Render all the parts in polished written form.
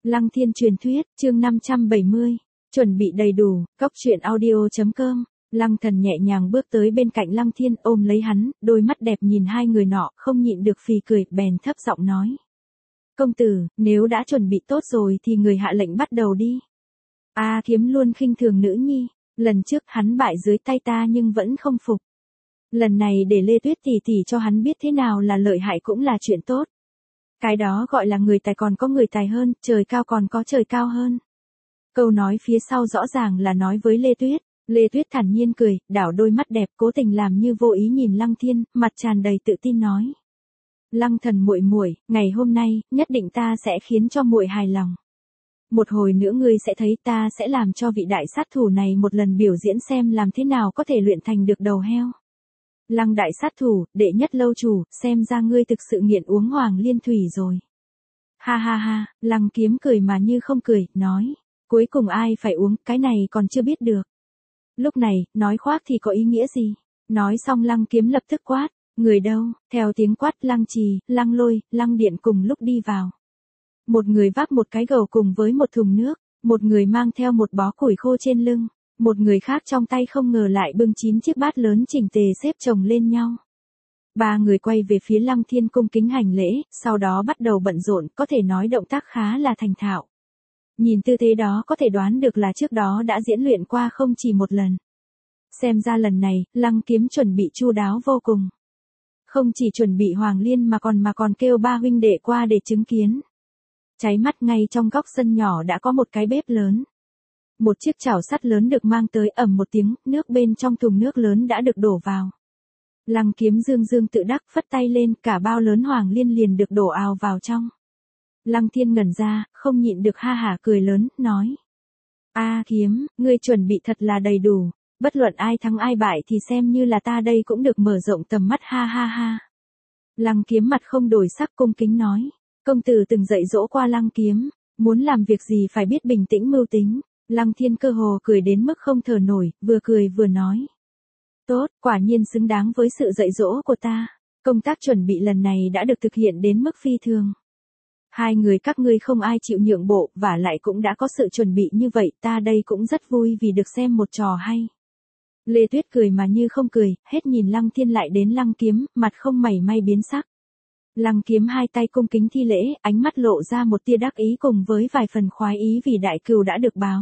Lăng Thiên truyền thuyết, chương 570. Chuẩn bị đầy đủ, cốc truyện audio.com. Lăng Thần nhẹ nhàng bước tới bên cạnh Lăng Thiên, ôm lấy hắn, đôi mắt đẹp nhìn hai người nọ, không nhịn được phì cười, bèn thấp giọng nói: "Công tử, nếu đã chuẩn bị tốt rồi thì người hạ lệnh bắt đầu đi." A Kiếm luôn khinh thường nữ nhi, lần trước hắn bại dưới tay ta nhưng vẫn không phục. Lần này để Lê Tuyết tỷ tỷ cho hắn biết thế nào là lợi hại cũng là chuyện tốt. Cái đó gọi là người tài còn có người tài hơn, trời cao còn có trời cao hơn. Câu nói phía sau rõ ràng là nói với Lê Tuyết. Lê Tuyết thản nhiên cười, đảo đôi mắt đẹp, cố tình làm như vô ý nhìn Lăng Thiên, mặt tràn đầy tự tin nói: "Lăng Thần muội muội, ngày hôm nay, nhất định ta sẽ khiến cho muội hài lòng. Một hồi nữa ngươi sẽ thấy ta sẽ làm cho vị đại sát thủ này một lần biểu diễn xem làm thế nào có thể luyện thành được đầu heo. Lăng đại sát thủ, đệ nhất lâu chủ, xem ra ngươi thực sự nghiện uống Hoàng Liên Thủy rồi." Ha ha ha, Lăng Kiếm cười mà như không cười, nói: "Cuối cùng ai phải uống, cái này còn chưa biết được." Lúc này, nói khoác thì có ý nghĩa gì? Nói xong Lăng Kiếm lập tức quát: "Người đâu?" Theo tiếng quát, Lăng Trì, Lăng Lôi, Lăng Điện cùng lúc đi vào. Một người vác một cái gầu cùng với một thùng nước, một người mang theo một bó củi khô trên lưng, một người khác trong tay không ngờ lại bưng 9 chiếc bát lớn chỉnh tề xếp chồng lên nhau. Ba người quay về phía Lăng Thiên cung kính hành lễ, sau đó bắt đầu bận rộn, có thể nói động tác khá là thành thạo. Nhìn tư thế đó có thể đoán được là trước đó đã diễn luyện qua không chỉ một lần. Xem ra lần này, Lăng Kiếm chuẩn bị chu đáo vô cùng. Không chỉ chuẩn bị Hoàng Liên mà còn kêu ba huynh đệ qua để chứng kiến. Cháy mắt, ngay trong góc sân nhỏ đã có một cái bếp lớn. Một chiếc chảo sắt lớn được mang tới, ầm một tiếng, nước bên trong thùng nước lớn đã được đổ vào. Lăng Kiếm dương dương tự đắc, phất tay lên, cả bao lớn Hoàng Liên liền được đổ ào vào trong. Lăng Thiên ngẩn ra, không nhịn được ha hả cười lớn, nói: "A Kiếm, ngươi chuẩn bị thật là đầy đủ, bất luận ai thắng ai bại thì xem như là ta đây cũng được mở rộng tầm mắt, ha ha ha." Lăng Kiếm mặt không đổi sắc, cung kính nói: "Công tử từng dạy dỗ qua Lăng Kiếm, muốn làm việc gì phải biết bình tĩnh mưu tính." Lăng Thiên cơ hồ cười đến mức không thở nổi, vừa cười vừa nói: "Tốt, quả nhiên xứng đáng với sự dạy dỗ của ta. Công tác chuẩn bị lần này đã được thực hiện đến mức phi thường. Hai người các ngươi không ai chịu nhượng bộ, vả lại cũng đã có sự chuẩn bị như vậy, ta đây cũng rất vui vì được xem một trò hay." Lê Tuyết cười mà như không cười, hết nhìn Lăng Thiên lại đến Lăng Kiếm, mặt không mảy may biến sắc. Lăng Kiếm hai tay cung kính thi lễ, ánh mắt lộ ra một tia đắc ý cùng với vài phần khoái ý vì đại cừu đã được báo.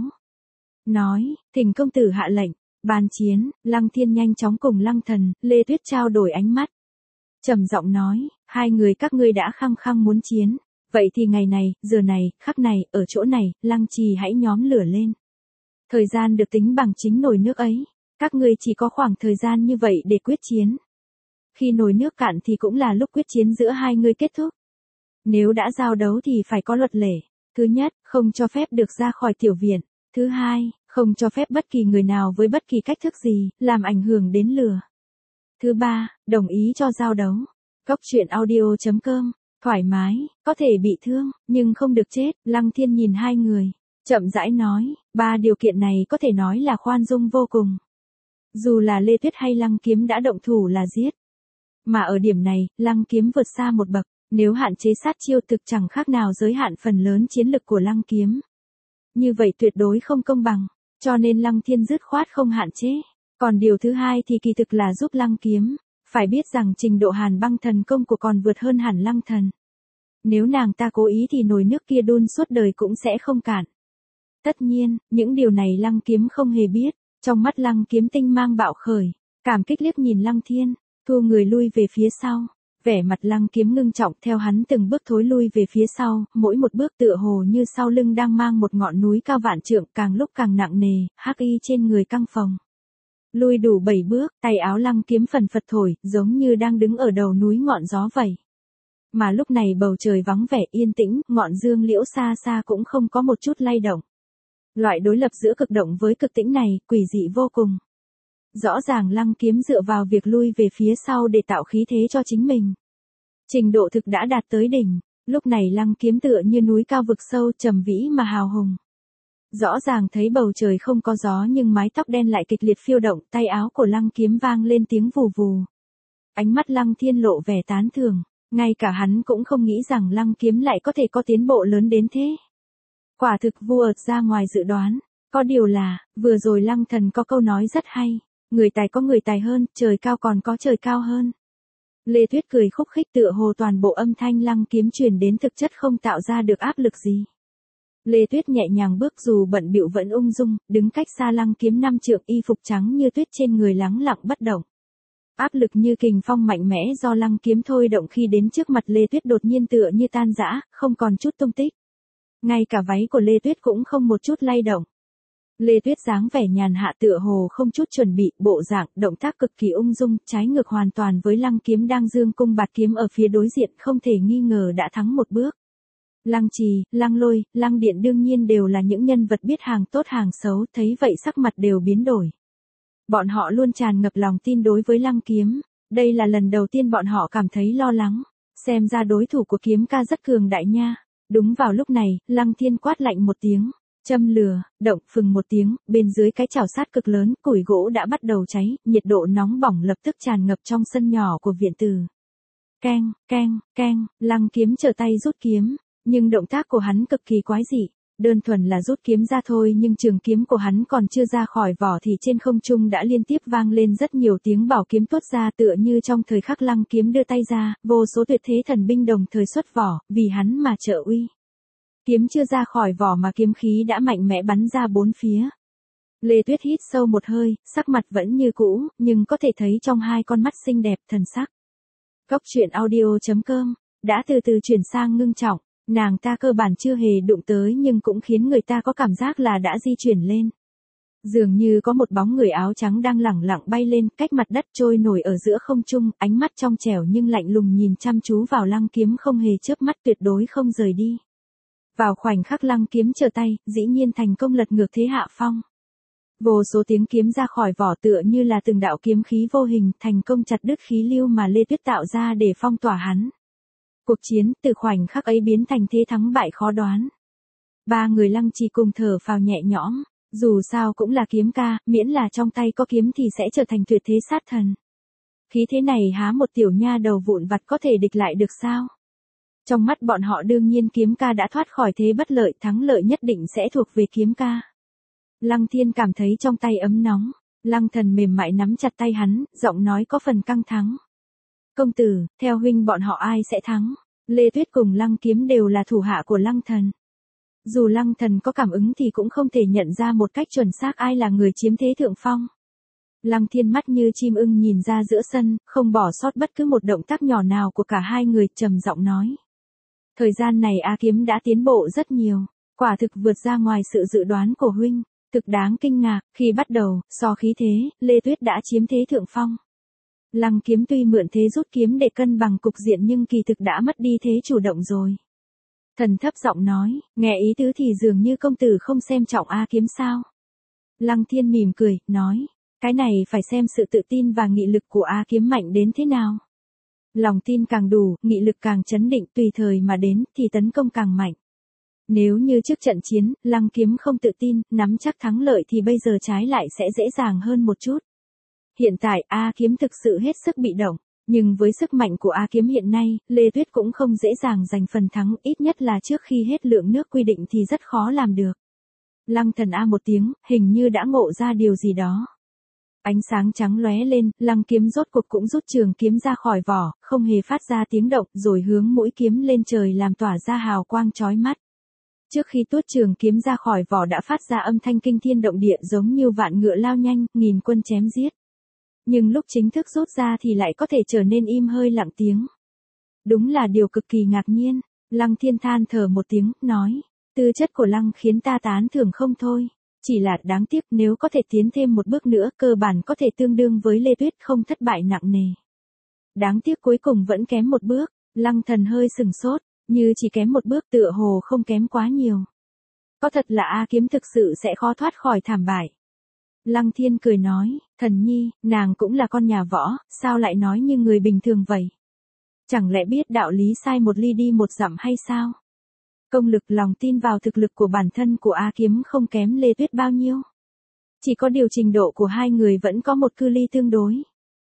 Nói: "Thỉnh công tử hạ lệnh." Bàn chiến, Lăng Thiên nhanh chóng cùng Lăng Thần, Lê Tuyết trao đổi ánh mắt. Trầm giọng nói: "Hai người các ngươi đã khăng khăng muốn chiến. Vậy thì ngày này, giờ này, khắc này, ở chỗ này, Lăng Trì hãy nhóm lửa lên. Thời gian được tính bằng chính nồi nước ấy. Các ngươi chỉ có khoảng thời gian như vậy để quyết chiến. Khi nồi nước cạn thì cũng là lúc quyết chiến giữa hai người kết thúc. Nếu đã giao đấu thì phải có luật lệ. Thứ nhất, không cho phép được ra khỏi tiểu viện. Thứ hai, không cho phép bất kỳ người nào với bất kỳ cách thức gì, làm ảnh hưởng đến lửa. Thứ ba, đồng ý cho giao đấu." cốc truyện audio.com. Thoải mái, có thể bị thương, nhưng không được chết. Lăng Thiên nhìn hai người, chậm rãi nói: "Ba điều kiện này có thể nói là khoan dung vô cùng. Dù là Lê Tuyết hay Lăng Kiếm đã động thủ là giết. Mà ở điểm này, Lăng Kiếm vượt xa một bậc, nếu hạn chế sát chiêu thực chẳng khác nào giới hạn phần lớn chiến lực của Lăng Kiếm. Như vậy tuyệt đối không công bằng, cho nên Lăng Thiên dứt khoát không hạn chế. Còn điều thứ hai thì kỳ thực là giúp Lăng Kiếm. Phải biết rằng trình độ Hàn Băng thần công của còn vượt hơn hẳn Lăng Thần. Nếu nàng ta cố ý thì nồi nước kia đun suốt đời cũng sẽ không cạn." Tất nhiên, những điều này Lăng Kiếm không hề biết. Trong mắt Lăng Kiếm tinh mang bạo khởi, cảm kích liếc nhìn Lăng Thiên, thu người lui về phía sau. Vẻ mặt Lăng Kiếm ngưng trọng, theo hắn từng bước thối lui về phía sau, mỗi một bước tựa hồ như sau lưng đang mang một ngọn núi cao vạn trượng, càng lúc càng nặng nề, hắc y trên người căng phồng. Lui đủ 7 bước, tay áo Lăng Kiếm phần phật thổi, giống như đang đứng ở đầu núi ngọn gió vậy. Mà lúc này bầu trời vắng vẻ yên tĩnh, ngọn dương liễu xa xa cũng không có một chút lay động. Loại đối lập giữa cực động với cực tĩnh này, quỷ dị vô cùng. Rõ ràng Lăng Kiếm dựa vào việc lui về phía sau để tạo khí thế cho chính mình. Trình độ thực đã đạt tới đỉnh, lúc này Lăng Kiếm tựa như núi cao vực sâu, trầm vĩ mà hào hùng. Rõ ràng thấy bầu trời không có gió nhưng mái tóc đen lại kịch liệt phiêu động, tay áo của Lăng Kiếm vang lên tiếng vù vù. Ánh mắt Lăng Thiên lộ vẻ tán thưởng, ngay cả hắn cũng không nghĩ rằng Lăng Kiếm lại có thể có tiến bộ lớn đến thế. Quả thực vượt ra ngoài dự đoán. Có điều là, vừa rồi Lăng Thần có câu nói rất hay. Người tài có người tài hơn, trời cao còn có trời cao hơn. Lê Tuyết cười khúc khích tựa hồ toàn bộ âm thanh Lăng Kiếm truyền đến thực chất không tạo ra được áp lực gì. Lê Tuyết nhẹ nhàng bước dù bận bịu vẫn ung dung, đứng cách xa Lăng Kiếm 5 trượng, y phục trắng như tuyết trên người lắng lặng bất động. Áp lực như kình phong mạnh mẽ do Lăng Kiếm thôi động khi đến trước mặt Lê Tuyết đột nhiên tựa như tan rã, không còn chút tung tích. Ngay cả váy của Lê Tuyết cũng không một chút lay động. Lê Tuyết dáng vẻ nhàn hạ tựa hồ không chút chuẩn bị, bộ dạng, động tác cực kỳ ung dung, trái ngược hoàn toàn với Lăng Kiếm đang dương cung bạt kiếm ở phía đối diện, không thể nghi ngờ đã thắng một bước. Lăng Trì, Lăng Lôi, Lăng Điện đương nhiên đều là những nhân vật biết hàng tốt hàng xấu, thấy vậy sắc mặt đều biến đổi. Bọn họ luôn tràn ngập lòng tin đối với Lăng Kiếm, đây là lần đầu tiên bọn họ cảm thấy lo lắng, xem ra đối thủ của Kiếm ca rất cường đại nha. Đúng vào lúc này, Lăng Thiên quát lạnh một tiếng, châm lửa, động, phừng một tiếng, bên dưới cái chảo sát cực lớn, củi gỗ đã bắt đầu cháy, nhiệt độ nóng bỏng lập tức tràn ngập trong sân nhỏ của viện tử. Keng, keng, keng, Lăng Kiếm trở tay rút kiếm, nhưng động tác của hắn cực kỳ quái dị. Đơn thuần là rút kiếm ra thôi nhưng trường kiếm của hắn còn chưa ra khỏi vỏ thì trên không trung đã liên tiếp vang lên rất nhiều tiếng bảo kiếm tuốt ra, tựa như trong thời khắc Lăng Kiếm đưa tay ra, vô số tuyệt thế thần binh đồng thời xuất vỏ, vì hắn mà trợ uy. Kiếm chưa ra khỏi vỏ mà kiếm khí đã mạnh mẽ bắn ra bốn phía. Lê Tuyết hít sâu một hơi, sắc mặt vẫn như cũ, nhưng có thể thấy trong hai con mắt xinh đẹp thần sắc. Góc truyện audio.com đã từ từ chuyển sang ngưng trọng. Nàng ta cơ bản chưa hề đụng tới nhưng cũng khiến người ta có cảm giác là đã di chuyển lên. Dường như có một bóng người áo trắng đang lẳng lặng bay lên, cách mặt đất trôi nổi ở giữa không trung, ánh mắt trong trẻo nhưng lạnh lùng nhìn chăm chú vào Lăng Kiếm không hề chớp mắt, tuyệt đối không rời đi. Vào khoảnh khắc Lăng Kiếm trở tay, dĩ nhiên thành công lật ngược thế hạ phong. Vô số tiếng kiếm ra khỏi vỏ tựa như là từng đạo kiếm khí vô hình, thành công chặt đứt khí lưu mà Lê Tuyết tạo ra để phong tỏa hắn. Cuộc chiến từ khoảnh khắc ấy biến thành thế thắng bại khó đoán. Ba người Lăng Trì cùng thở phào nhẹ nhõm, dù sao cũng là kiếm ca, miễn là trong tay có kiếm thì sẽ trở thành tuyệt thế sát thần. Khí thế này há một tiểu nha đầu vụn vặt có thể địch lại được sao? Trong mắt bọn họ đương nhiên kiếm ca đã thoát khỏi thế bất lợi, thắng lợi nhất định sẽ thuộc về kiếm ca. Lăng Thiên cảm thấy trong tay ấm nóng, Lăng Thần mềm mại nắm chặt tay hắn, giọng nói có phần căng thẳng. Công tử, theo huynh bọn họ ai sẽ thắng? Lê Tuyết cùng Lăng Kiếm đều là thủ hạ của Lăng Thần. Dù Lăng Thần có cảm ứng thì cũng không thể nhận ra một cách chuẩn xác ai là người chiếm thế thượng phong. Lăng Thiên mắt như chim ưng nhìn ra giữa sân, không bỏ sót bất cứ một động tác nhỏ nào của cả hai người, trầm giọng nói. Thời gian này A Kiếm đã tiến bộ rất nhiều, quả thực vượt ra ngoài sự dự đoán của huynh, thực đáng kinh ngạc, khi bắt đầu, so khí thế, Lê Tuyết đã chiếm thế thượng phong. Lăng Kiếm tuy mượn thế rút kiếm để cân bằng cục diện nhưng kỳ thực đã mất đi thế chủ động rồi. Thần thấp giọng nói, nghe ý tứ thì dường như công tử không xem trọng A Kiếm sao. Lăng Thiên mỉm cười, nói, cái này phải xem sự tự tin và nghị lực của A Kiếm mạnh đến thế nào. Lòng tin càng đủ, nghị lực càng chấn định, tùy thời mà đến, thì tấn công càng mạnh. Nếu như trước trận chiến, Lăng Kiếm không tự tin, nắm chắc thắng lợi thì bây giờ trái lại sẽ dễ dàng hơn một chút. Hiện tại A Kiếm thực sự hết sức bị động, nhưng với sức mạnh của A Kiếm hiện nay, Lê Tuyết cũng không dễ dàng giành phần thắng, ít nhất là trước khi hết lượng nước quy định thì rất khó làm được. Lăng Thần a một tiếng, hình như đã ngộ ra điều gì đó. Ánh sáng trắng lóe lên, Lăng Kiếm rốt cuộc cũng rút trường kiếm ra khỏi vỏ, không hề phát ra tiếng động, rồi hướng mũi kiếm lên trời làm tỏa ra hào quang chói mắt. Trước khi tuốt trường kiếm ra khỏi vỏ đã phát ra âm thanh kinh thiên động địa giống như vạn ngựa lao nhanh, nghìn quân chém giết. Nhưng lúc chính thức rút ra thì lại có thể trở nên im hơi lặng tiếng. Đúng là điều cực kỳ ngạc nhiên. Lăng Thiên than thở một tiếng, nói, tư chất của Lăng khiến ta tán thưởng không thôi. Chỉ là đáng tiếc nếu có thể tiến thêm một bước nữa cơ bản có thể tương đương với Lê Tuyết, không thất bại nặng nề. Đáng tiếc cuối cùng vẫn kém một bước. Lăng Thần hơi sừng sốt, như chỉ kém một bước tựa hồ không kém quá nhiều. Có thật là A Kiếm thực sự sẽ khó thoát khỏi thảm bại. Lăng Thiên cười nói, Thần nhi, nàng cũng là con nhà võ, sao lại nói như người bình thường vậy? Chẳng lẽ biết đạo lý sai một ly đi một dặm hay sao? Công lực lòng tin vào thực lực của bản thân của A Kiếm không kém Lê Tuyết bao nhiêu. Chỉ có điều trình độ của hai người vẫn có một cự ly tương đối.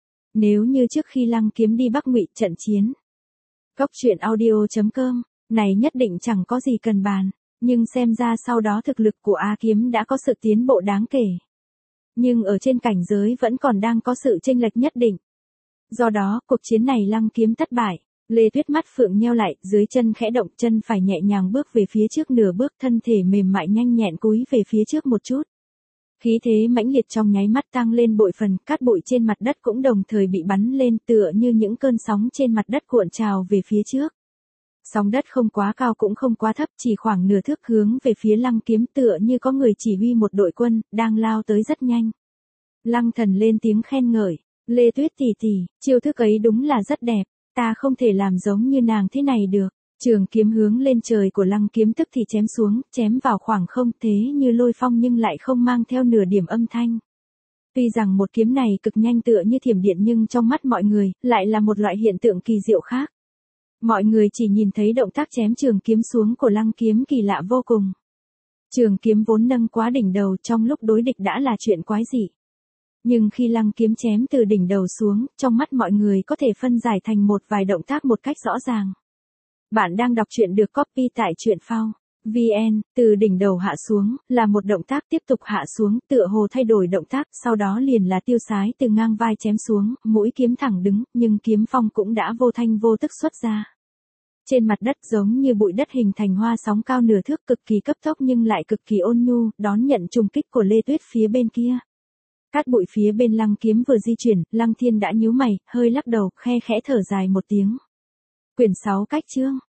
Nếu như trước khi Lăng Kiếm đi Bắc Ngụy trận chiến. Góc truyện audio.com, này nhất định chẳng có gì cần bàn. Nhưng xem ra sau đó thực lực của A Kiếm đã có sự tiến bộ đáng kể. Nhưng ở trên cảnh giới vẫn còn đang có sự chênh lệch nhất định. Do đó, cuộc chiến này Lăng Kiếm thất bại. Lê Tuyết mắt phượng nheo lại, dưới chân khẽ động, chân phải nhẹ nhàng bước về phía trước nửa bước, thân thể mềm mại nhanh nhẹn cúi về phía trước một chút. Khí thế mãnh liệt trong nháy mắt tăng lên bội phần, cát bụi trên mặt đất cũng đồng thời bị bắn lên, tựa như những cơn sóng trên mặt đất cuộn trào về phía trước. Sóng đất không quá cao cũng không quá thấp, chỉ khoảng nửa thước, hướng về phía Lăng Kiếm, tựa như có người chỉ huy một đội quân, đang lao tới rất nhanh. Lăng Thần lên tiếng khen ngợi, Lê Tuyết tỷ tỷ, chiêu thức ấy đúng là rất đẹp, ta không thể làm giống như nàng thế này được. Trường kiếm hướng lên trời của Lăng Kiếm tức thì chém xuống, chém vào khoảng không, thế như lôi phong nhưng lại không mang theo nửa điểm âm thanh. Tuy rằng một kiếm này cực nhanh tựa như thiểm điện, nhưng trong mắt mọi người, lại là một loại hiện tượng kỳ diệu khác. Mọi người chỉ nhìn thấy động tác chém trường kiếm xuống của Lăng Kiếm kỳ lạ vô cùng. Trường kiếm vốn nâng quá đỉnh đầu, trong lúc đối địch đã là chuyện quái dị. Nhưng khi Lăng Kiếm chém từ đỉnh đầu xuống, trong mắt mọi người có thể phân giải thành một vài động tác một cách rõ ràng. Bạn đang đọc truyện được copy tại truyện phao VN, từ đỉnh đầu hạ xuống, là một động tác, tiếp tục hạ xuống, tựa hồ thay đổi động tác, sau đó liền là tiêu sái từ ngang vai chém xuống, mũi kiếm thẳng đứng, nhưng kiếm phong cũng đã vô thanh vô tức xuất ra. Trên mặt đất giống như bụi đất hình thành hoa sóng cao nửa thước, cực kỳ cấp tốc nhưng lại cực kỳ ôn nhu, đón nhận trùng kích của Lê Tuyết phía bên kia. Cát bụi phía bên Lăng Kiếm vừa di chuyển, Lăng Thiên đã nhíu mày, hơi lắc đầu, khe khẽ thở dài một tiếng. Quyển 6 cách chương.